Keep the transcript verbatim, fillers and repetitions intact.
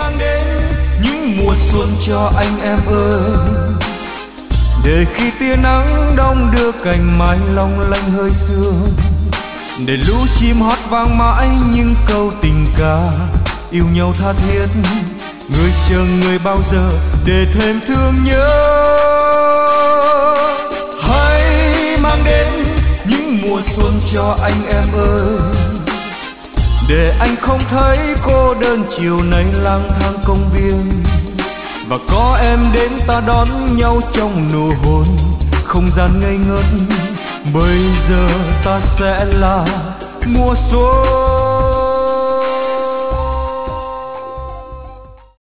mang đến những mùa xuân cho anh em ơi. Để khi tia nắng đông đưa cành mai long lanh hơi sương, để lũ chim hót vang mãi những câu tình ca yêu nhau tha thiết. Người chờ người bao giờ để thêm thương nhớ. Hãy mang đến những mùa xuân cho anh em ơi, để anh không thấy cô đơn chiều nay lang thang công viên. Và có em đến ta đón nhau trong nụ hôn không gian ngây ngất. Bây giờ ta sẽ là mùa xuân.